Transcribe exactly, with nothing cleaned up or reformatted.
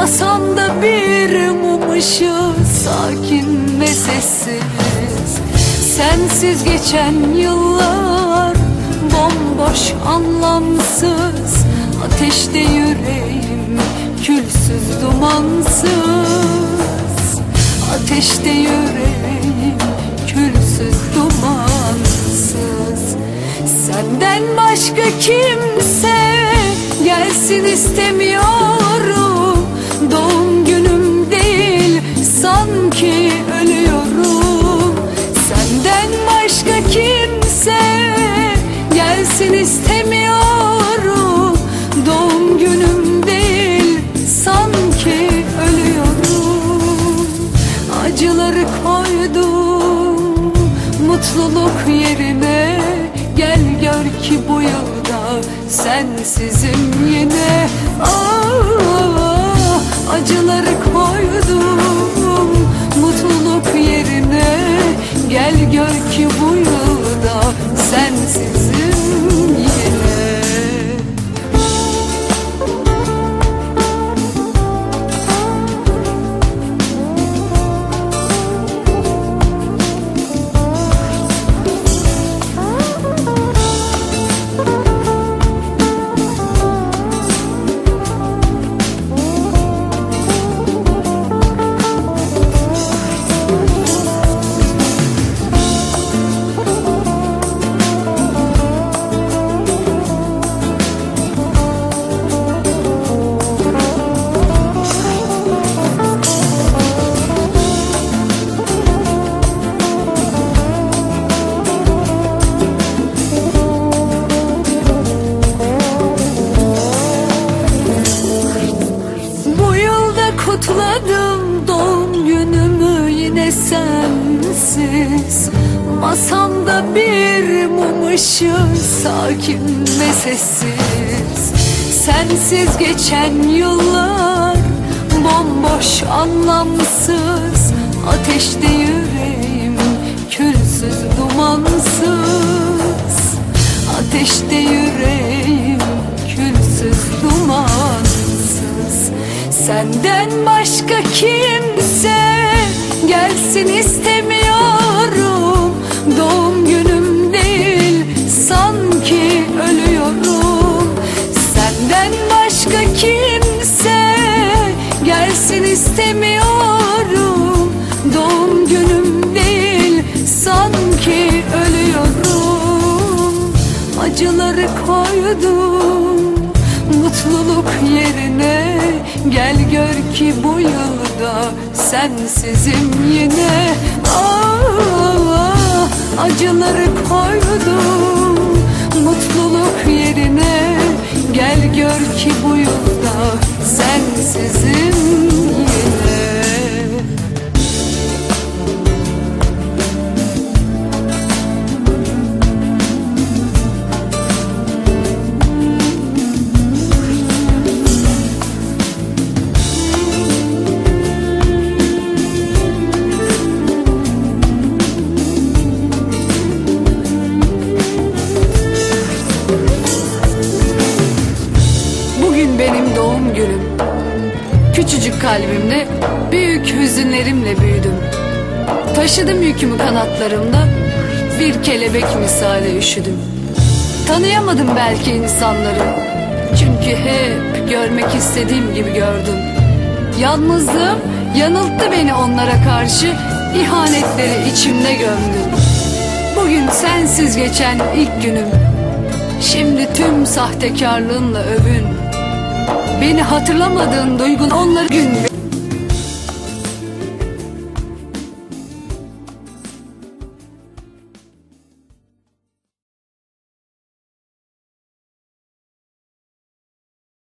Masamda bir mum ışığı, sakin ve sessiz. Sensiz geçen yıllar bomboş, anlamsız. Ateşte yüreğim, külsüz, dumansız. Ateşte yüreğim, külsüz, dumansız. Senden başka kimse gelsin istemiyorum. Doğum günüm değil, sanki ölüyorum. Senden başka kimse gelsin istemiyorum. Doğum günüm değil, sanki ölüyorum. Acıları koydum mutluluk yerine. Gel gör ki bu yılda sensizim yine. Ah, acıları koydum mutluluk yerine. Gel gör ki bu yılda sensizim yine. Kutladım doğum günümü yine sensiz. Masamda bir mum ışığı, sakin ve sessiz. Sensiz geçen yıllar bomboş, anlamsız. Ateşte yüreğim, külsüz, dumansız. Ateşte yüreğim, külsüz, dumansız. Senden başka kimse gelsin istemiyorum. Doğum günüm değil, sanki ölüyorum. Senden başka kimse gelsin istemiyorum. Doğum günüm değil, sanki ölüyorum. Acıları koydum mutluluk yerine. Gel gör ki bu yılda sensizim yine. Ah, acıları koydum mutluluk yerine. Gel gör ki bu yılda sensizim yine. Benim doğum günüm. Küçücük kalbimde büyük hüzünlerimle büyüdüm. Taşıdım yükümü kanatlarımda, bir kelebek misali üşüdüm. Tanıyamadım belki insanları, çünkü hep görmek istediğim gibi gördüm. Yalnızlığım yanılttı beni onlara karşı, ihanetleri içimde gömdüm. Bugün sensiz geçen ilk günüm. Şimdi tüm sahtekarlığınla övün. Beni hatırlamadığın duygun onları gün